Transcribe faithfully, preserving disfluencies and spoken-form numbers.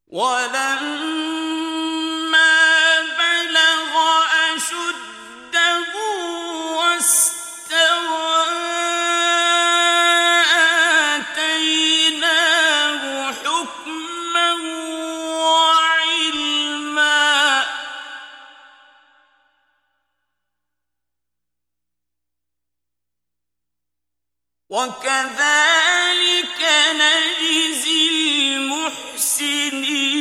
وَلَمَّا بَلَغَ أَشُدَّهُ وَاسْتَوَىٰ آتَيْنَاهُ حُكْمًا وَعِلْمًا ۚ وَكَذَٰلِكَ نَجْزِي الْمُحْسِنِينَ.